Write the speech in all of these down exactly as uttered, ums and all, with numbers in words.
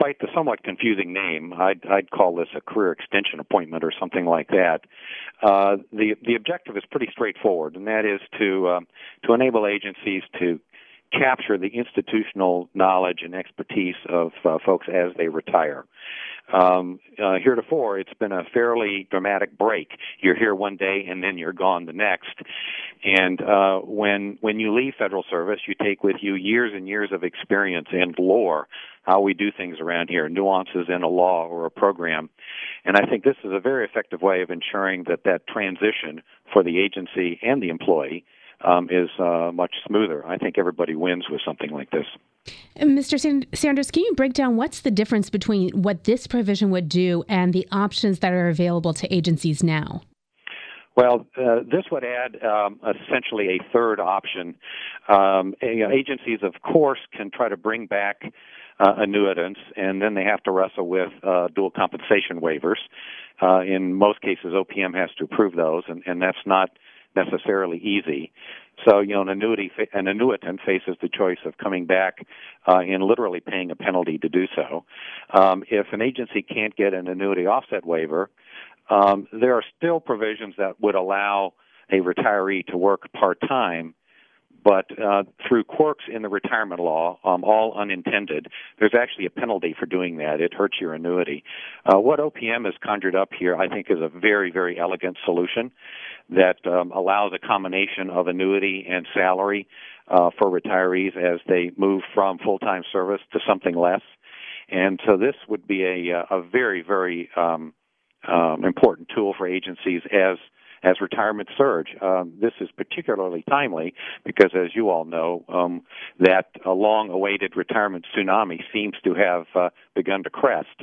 despite the somewhat confusing name, I'd, I'd call this a career extension appointment or something like that. Uh, the the objective is pretty straightforward, and that is to um, to enable agencies to capture the institutional knowledge and expertise of uh, folks as they retire. Um, uh, heretofore, it's been a fairly dramatic break. You're here one day and then you're gone the next. And uh, when when you leave federal service, you take with you years and years of experience and lore, how we do things around here, nuances in a law or a program. And I think this is a very effective way of ensuring that that transition for the agency and the employee Um, is uh, much smoother. I think everybody wins with something like this. And Mister Sanders, can you break down what's the difference between what this provision would do and the options that are available to agencies now? Well, uh, this would add um, essentially a third option. Um, you know, agencies, of course, can try to bring back uh, annuitants, and then they have to wrestle with uh, dual compensation waivers. Uh, in most cases, O P M has to approve those, and, and that's not necessarily easy. So, you know, an annuity, an annuitant faces the choice of coming back uh, and literally paying a penalty to do so. Um, if an agency can't get an annuity offset waiver, um, there are still provisions that would allow a retiree to work part-time, but uh, through quirks in the retirement law, um, all unintended, there's actually a penalty for doing that. It hurts your annuity. Uh, what O P M has conjured up here, I think, is a very, very elegant solution that um, allows a combination of annuity and salary uh, for retirees as they move from full-time service to something less. And so this would be a, a very, very um, um, important tool for agencies as as retirement surge. Um, this is particularly timely because, as you all know, um, that a long-awaited retirement tsunami seems to have uh, begun to crest.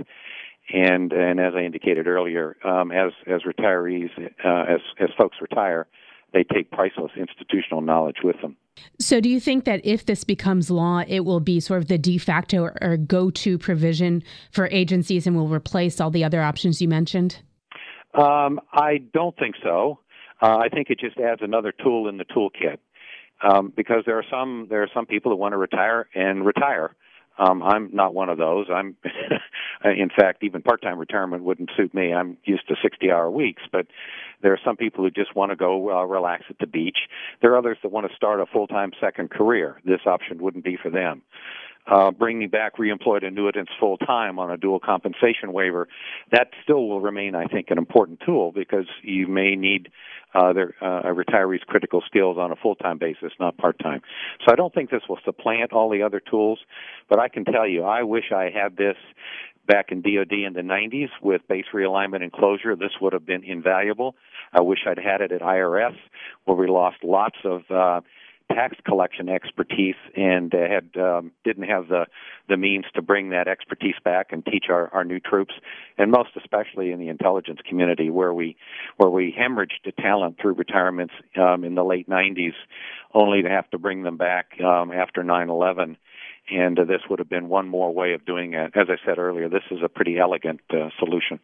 And and as I indicated earlier, um, as as retirees, uh, as as folks retire, they take priceless institutional knowledge with them. So do you think that if this becomes law, it will be sort of the de facto or, or go-to provision for agencies and will replace all the other options you mentioned? Um, I don't think so. Uh, I think it just adds another tool in the toolkit um, because there are some there are some people who want to retire and retire. Um, I'm not one of those. I'm, in fact, even part-time retirement wouldn't suit me. I'm used to sixty-hour weeks, but there are some people who just want to go uh, relax at the beach. There are others that want to start a full-time second career. This option wouldn't be for them. Uh, bringing back reemployed annuitants full-time on a dual compensation waiver, that still will remain, I think, an important tool because you may need uh, their uh, a retiree's critical skills on a full-time basis, not part-time. So I don't think this will supplant all the other tools, but I can tell you, I wish I had this back in D O D in the nineties with base realignment and closure. This would have been invaluable. I wish I'd had it at I R S, where we lost lots of uh, tax collection expertise and uh, had um, didn't have the the means to bring that expertise back and teach our, our new troops, and most especially in the intelligence community where we where we hemorrhaged the talent through retirements um, in the late nineties, only to have to bring them back um, after nine eleven. And uh, this would have been one more way of doing it. As I said earlier, this is a pretty elegant uh, solution.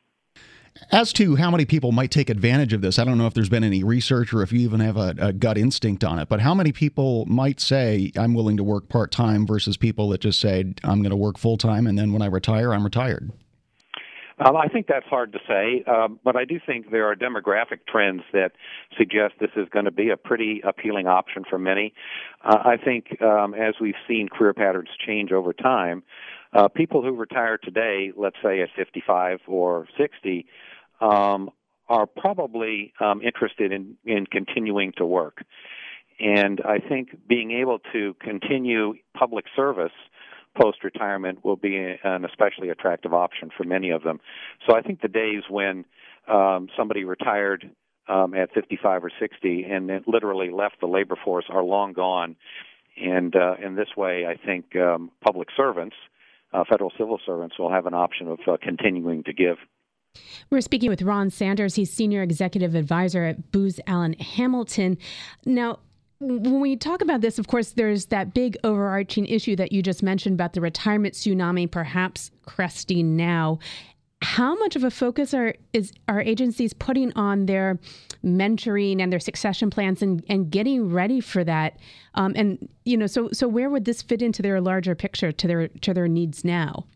As to how many people might take advantage of this, I don't know if there's been any research or if you even have a, a gut instinct on it, but how many people might say, I'm willing to work part-time versus people that just say, I'm going to work full-time and then when I retire, I'm retired? Um, I think that's hard to say, um, but I do think there are demographic trends that suggest this is going to be a pretty appealing option for many. Uh, I think um, as we've seen career patterns change over time, uh, people who retire today, let's say at fifty-five or sixty, um, are probably um, interested in, in continuing to work. And I think being able to continue public service post-retirement will be an especially attractive option for many of them. So I think the days when um, somebody retired um, at fifty-five or sixty and then literally left the labor force are long gone. And uh, in this way, I think um, public servants, uh, federal civil servants, will have an option of uh, continuing to give. We're speaking with Ron Sanders. He's Senior Executive Advisor at Booz Allen Hamilton. Now, when we talk about this, of course, there's that big overarching issue that you just mentioned about the retirement tsunami perhaps cresting now. How much of a focus are is are agencies putting on their mentoring and their succession plans and, and getting ready for that? Um, and you know, so so where would this fit into their larger picture, to their to their needs now?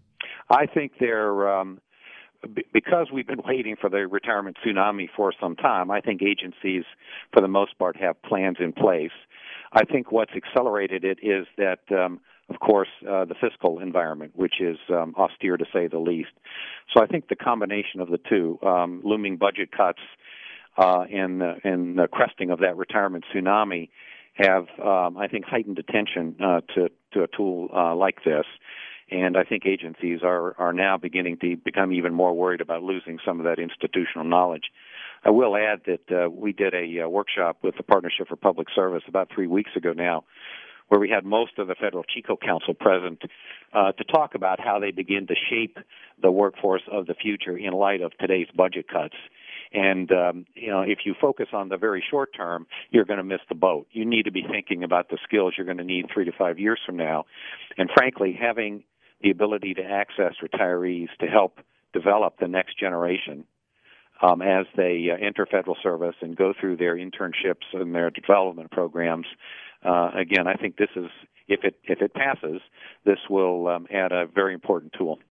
I think they're um, b- because we've been waiting for the retirement tsunami for some time. I think agencies, for the most part, have plans in place. I think what's accelerated it is that, um, of course, uh, the fiscal environment, which is um, austere to say the least. So I think the combination of the two, um, looming budget cuts uh, and, uh, and the cresting of that retirement tsunami, have, um, I think, heightened attention uh, to, to a tool uh, like this. And I think agencies are, are now beginning to become even more worried about losing some of that institutional knowledge. I will add that uh, we did a uh, workshop with the Partnership for Public Service about three weeks ago now, where we had most of the Federal Chico Council present uh, to talk about how they begin to shape the workforce of the future in light of today's budget cuts. And, um, you know, if you focus on the very short term, you're going to miss the boat. You need to be thinking about the skills you're going to need three to five years from now. And frankly, having the ability to access retirees to help develop the next generation um, as they uh, enter federal service and go through their internships and their development programs. Uh, again, I think this is, if it if it passes, this will um, add a very important tool.